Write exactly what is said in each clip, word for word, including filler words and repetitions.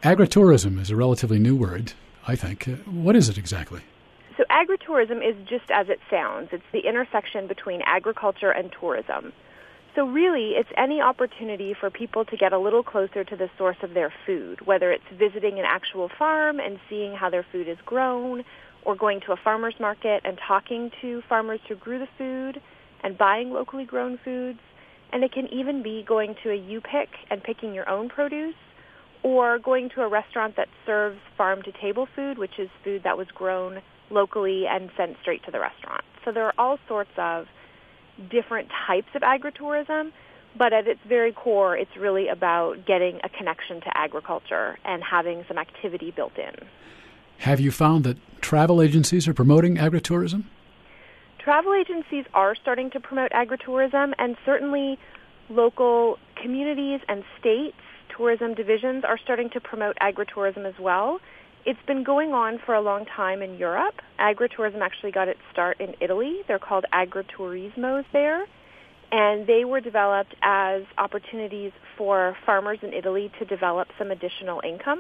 Agritourism is a relatively new word, I think. Uh, What is it exactly? So agritourism is just as it sounds. It's the intersection between agriculture and tourism. So really, it's any opportunity for people to get a little closer to the source of their food, whether it's visiting an actual farm and seeing how their food is grown, or going to a farmer's market and talking to farmers who grew the food and buying locally grown foods. And it can even be going to a U-Pick and picking your own produce, or going to a restaurant that serves farm-to-table food, which is food that was grown locally and sent straight to the restaurant. So there are all sorts of different types of agritourism, but at its very core, it's really about getting a connection to agriculture and having some activity built in. Have you found that travel agencies are promoting agritourism? Travel agencies are starting to promote agritourism, and certainly local communities and states, tourism divisions are starting to promote agritourism as well. It's been going on for a long time in Europe. Agritourism actually got its start in Italy. They're called agriturismos there, and they were developed as opportunities for farmers in Italy to develop some additional income.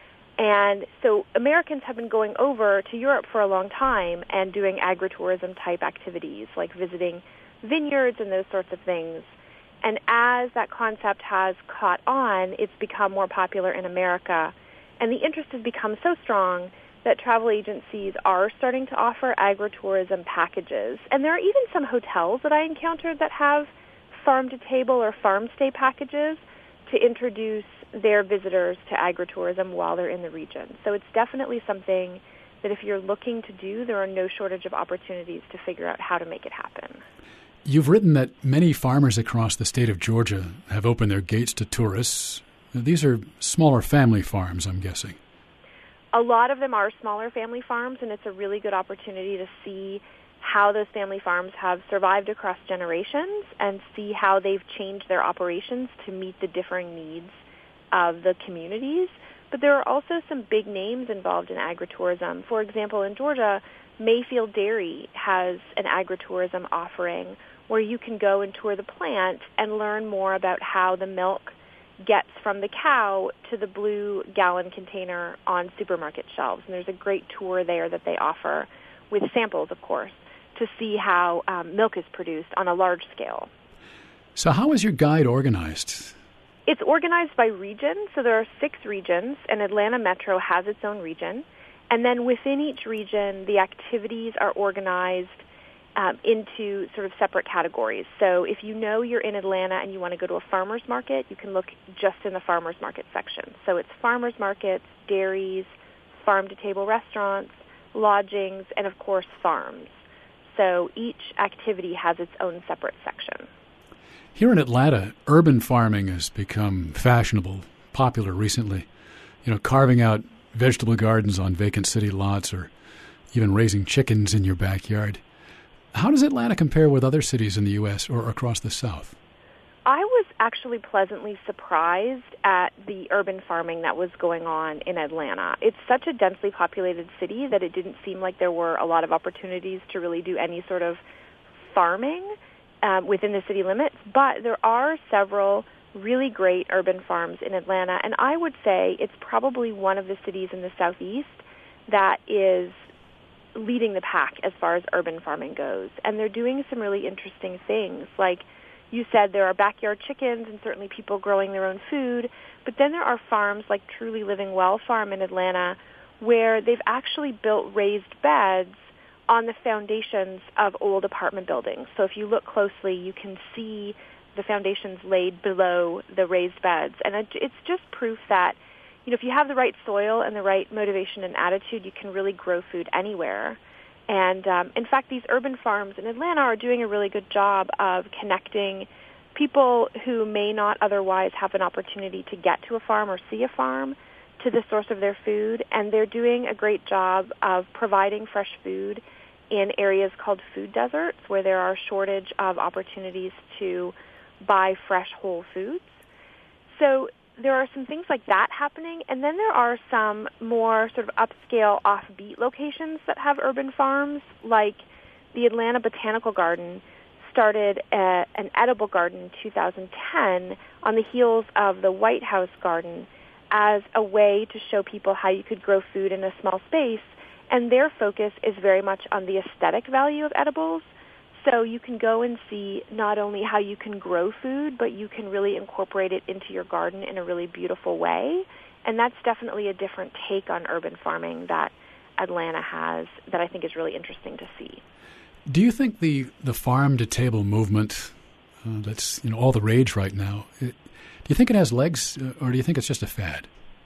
And so Americans have been going over to Europe for a long time and doing agritourism-type activities, like visiting vineyards and those sorts of things. And as that concept has caught on, it's become more popular in America. And the interest has become so strong that travel agencies are starting to offer agritourism packages. And there are even some hotels that I encountered that have farm-to-table or farm-stay packages to introduce their visitors to agritourism while they're in the region. So it's definitely something that if you're looking to do, there are no shortage of opportunities to figure out how to make it happen. You've written that many farmers across the state of Georgia have opened their gates to tourists. These are smaller family farms, I'm guessing. A lot of them are smaller family farms, and it's a really good opportunity to see how those family farms have survived across generations and see how they've changed their operations to meet the differing needs of the communities. But there are also some big names involved in agritourism. For example, in Georgia, Mayfield Dairy has an agritourism offering where you can go and tour the plant and learn more about how the milk gets from the cow to the blue gallon container on supermarket shelves. And there's a great tour there that they offer with samples, of course, to see how um, milk is produced on a large scale. So how is your guide organized? It's organized by region, so there are six regions, and Atlanta Metro has its own region. And then within each region, the activities are organized um, into sort of separate categories. So if you know you're in Atlanta and you want to go to a farmer's market, you can look just in the farmer's market section. So it's farmer's markets, dairies, farm-to-table restaurants, lodgings, and, of course, farms. So each activity has its own separate section. Here in Atlanta, urban farming has become fashionable, popular recently. You know, carving out vegetable gardens on vacant city lots or even raising chickens in your backyard. How does Atlanta compare with other cities in the U S or across the South? I was actually pleasantly surprised at the urban farming that was going on in Atlanta. It's such a densely populated city that it didn't seem like there were a lot of opportunities to really do any sort of farming um, within the city limits, but there are several really great urban farms in Atlanta, and I would say it's probably one of the cities in the Southeast that is leading the pack as far as urban farming goes. And they're doing some really interesting things. Like you said, there are backyard chickens and certainly people growing their own food, but then there are farms like Truly Living Well Farm in Atlanta where they've actually built raised beds on the foundations of old apartment buildings. So if you look closely, you can see the foundations laid below the raised beds. And it's just proof that, you know, if you have the right soil and the right motivation and attitude, you can really grow food anywhere. And um, in fact, these urban farms in Atlanta are doing a really good job of connecting people who may not otherwise have an opportunity to get to a farm or see a farm to the source of their food. And they're doing a great job of providing fresh food in areas called food deserts, where there are shortage of opportunities to buy fresh whole foods. So there are some things like that happening, and then there are some more sort of upscale, offbeat locations that have urban farms, like the Atlanta Botanical Garden started a, an edible garden in two thousand ten on the heels of the White House Garden as a way to show people how you could grow food in a small space, and their focus is very much on the aesthetic value of edibles. So you can go and see not only how you can grow food, but you can really incorporate it into your garden in a really beautiful way. And that's definitely a different take on urban farming that Atlanta has that I think is really interesting to see. Do you think the, the farm-to-table movement uh, that's you know all the rage right now, it, do you think it has legs, uh, or do you think it's just a fad?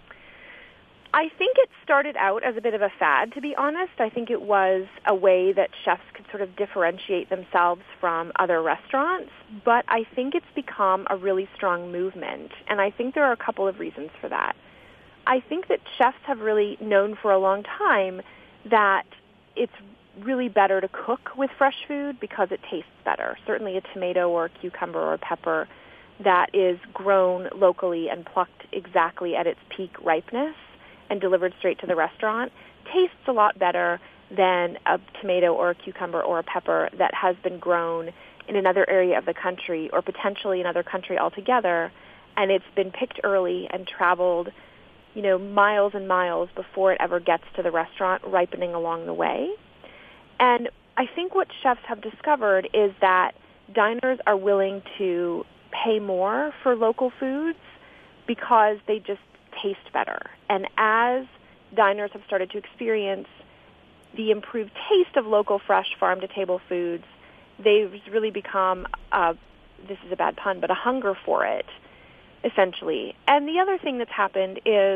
I think it started out as a bit of a fad, to be honest. I think it was a way that chefs could sort of differentiate themselves from other restaurants, but I think it's become a really strong movement, and I think there are a couple of reasons for that. I think that chefs have really known for a long time that it's really better to cook with fresh food because it tastes better. Certainly a tomato or a cucumber or a pepper that is grown locally and plucked exactly at its peak ripeness and delivered straight to the restaurant tastes a lot better than a tomato or a cucumber or a pepper that has been grown in another area of the country or potentially another country altogether, and it's been picked early and traveled, you know, miles and miles before it ever gets to the restaurant, ripening along the way. And I think what chefs have discovered is that diners are willing to pay more for local foods because they just taste better. And as diners have started to experience the improved taste of local, fresh, farm-to-table foods, they've really become, uh, this is a bad pun, but a hunger for it, essentially. And the other thing that's happened is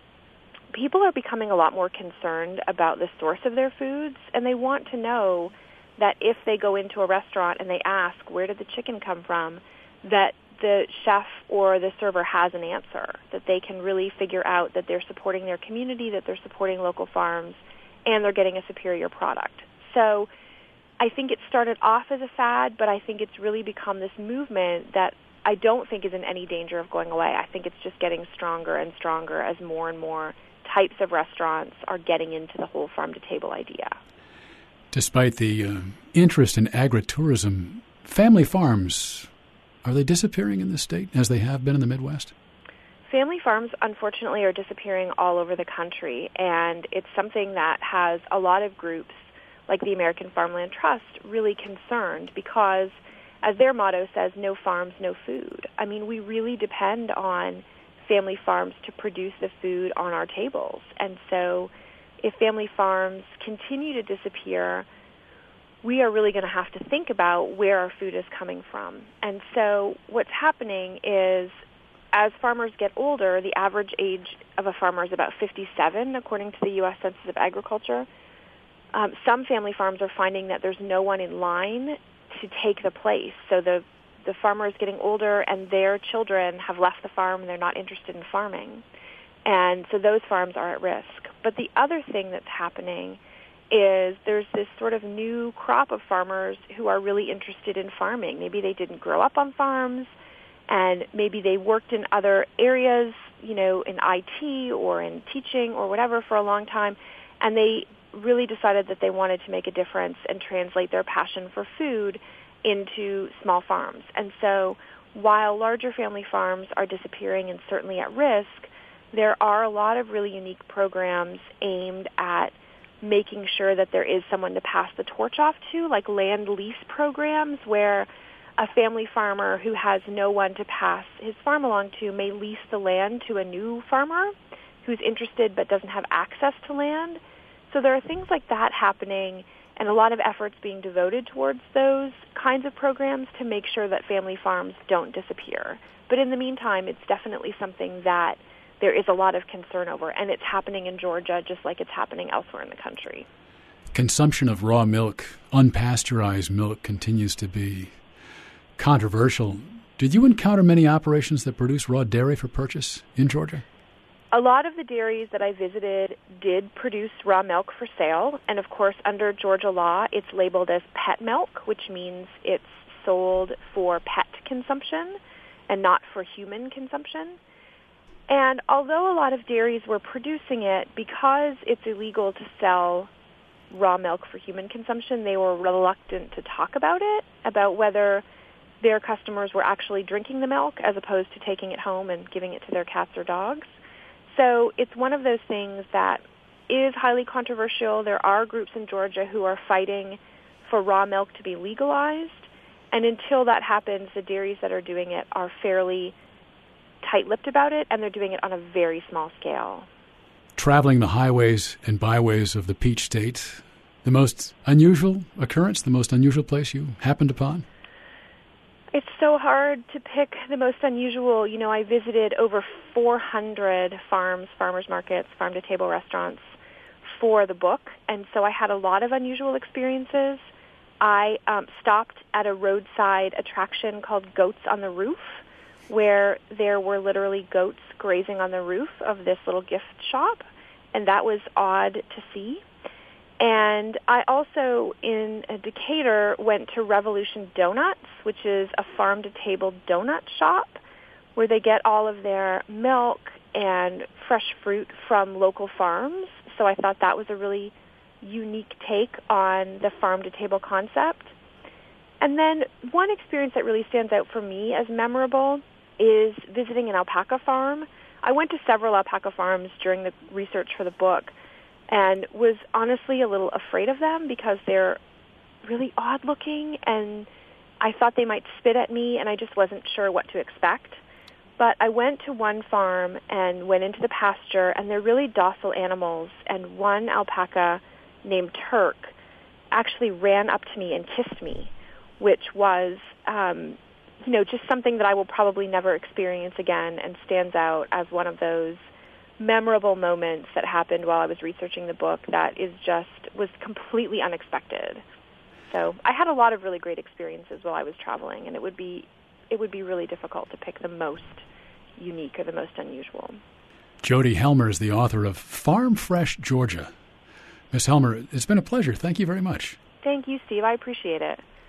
people are becoming a lot more concerned about the source of their foods, and they want to know that if they go into a restaurant and they ask, where did the chicken come from, that the chef or the server has an answer, that they can really figure out that they're supporting their community, that they're supporting local farms, and they're getting a superior product. So I think it started off as a fad, but I think it's really become this movement that I don't think is in any danger of going away. I think it's just getting stronger and stronger as more and more types of restaurants are getting into the whole farm-to-table idea. Despite the uh, interest in agritourism, family farms, are they disappearing in this state as they have been in the Midwest? Family farms, unfortunately, are disappearing all over the country, and it's something that has a lot of groups, like the American Farmland Trust, really concerned because, as their motto says, no farms, no food. I mean, we really depend on family farms to produce the food on our tables. And so if family farms continue to disappear, we are really going to have to think about where our food is coming from. And so what's happening is, as farmers get older, the average age of a farmer is about fifty-seven, according to the U S Census of Agriculture. Um, some family farms are finding that there's no one in line to take the place. So the the farmer is getting older, and their children have left the farm, and they're not interested in farming. And so those farms are at risk. But the other thing that's happening is there's this sort of new crop of farmers who are really interested in farming. Maybe they didn't grow up on farms, and maybe they worked in other areas, you know, in I T or in teaching or whatever for a long time, and they really decided that they wanted to make a difference and translate their passion for food into small farms. And so while larger family farms are disappearing and certainly at risk, there are a lot of really unique programs aimed at making sure that there is someone to pass the torch off to, like land lease programs where a family farmer who has no one to pass his farm along to may lease the land to a new farmer who's interested but doesn't have access to land. So there are things like that happening, and a lot of efforts being devoted towards those kinds of programs to make sure that family farms don't disappear. But in the meantime, it's definitely something that there is a lot of concern over, and it's happening in Georgia just like it's happening elsewhere in the country. Consumption of raw milk, unpasteurized milk, continues to be controversial. Did you encounter many operations that produce raw dairy for purchase in Georgia? A lot of the dairies that I visited did produce raw milk for sale, and of course under Georgia law it's labeled as pet milk, which means it's sold for pet consumption and not for human consumption. And although a lot of dairies were producing it, because it's illegal to sell raw milk for human consumption, they were reluctant to talk about it, about whether their customers were actually drinking the milk as opposed to taking it home and giving it to their cats or dogs. so it's one of those things that is highly controversial. There are groups in Georgia who are fighting for raw milk to be legalized, and until that happens, the dairies that are doing it are fairly tight-lipped about it, and they're doing it on a very small scale. Traveling the highways and byways of the Peach State, the most unusual occurrence, the most unusual place you happened upon? It's so hard to pick the most unusual. You know, I visited over four hundred farms, farmers markets, farm-to-table restaurants for the book, and so I had a lot of unusual experiences. I um, stopped at a roadside attraction called Goats on the Roof, where there were literally goats grazing on the roof of this little gift shop, and that was odd to see. And I also, in Decatur, went to Revolution Donuts, which is a farm-to-table donut shop where they get all of their milk and fresh fruit from local farms. So I thought that was a really unique take on the farm-to-table concept. And then one experience that really stands out for me as memorable is visiting an alpaca farm. I went to several alpaca farms during the research for the book and was honestly a little afraid of them because they're really odd-looking, and I thought they might spit at me, and I just wasn't sure what to expect. But I went to one farm and went into the pasture, and they're really docile animals, and one alpaca named Turk actually ran up to me and kissed me, which was, um, you know, just something that I will probably never experience again and stands out as one of those memorable moments that happened while I was researching the book that is just, was completely unexpected. So I had a lot of really great experiences while I was traveling, and it would be, it would be really difficult to pick the most unique or the most unusual. Jody Helmer is the author of Farm Fresh Georgia. Miss Helmer, it's been a pleasure. Thank you very much. Thank you, Steve. I appreciate it.